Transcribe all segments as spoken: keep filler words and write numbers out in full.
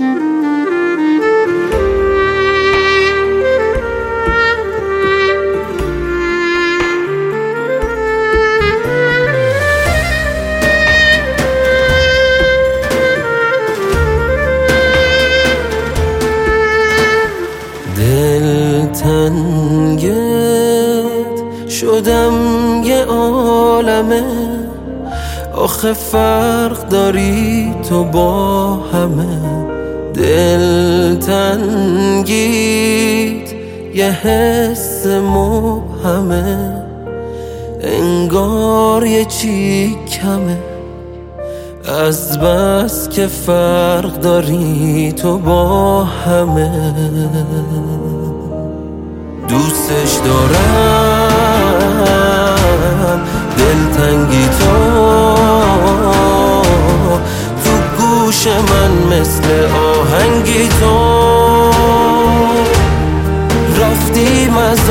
دلتنگت شدم یه عالمه، آخه فرق داری تو با همه. دلتنگیت یه حس مبهمه، انگار یه چی کمه، از بس که فرق داری تو با همه. دوستش دارم دلتنگی تو، تو گوش من مثل آهنگی تو، رفتی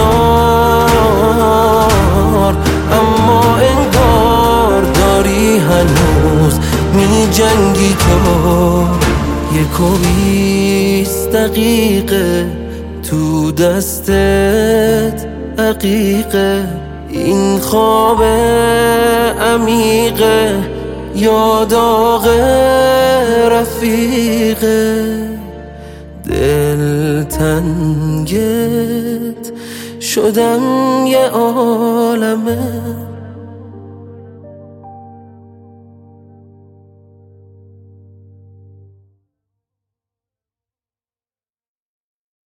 مزار اما انگار داری هنوز می جنگی تو. یک و بیست دقیقه تو دستت عقیقه، این خواب عمیقه یا داغ رفیقه. دلتنگت شدم یه عالمه،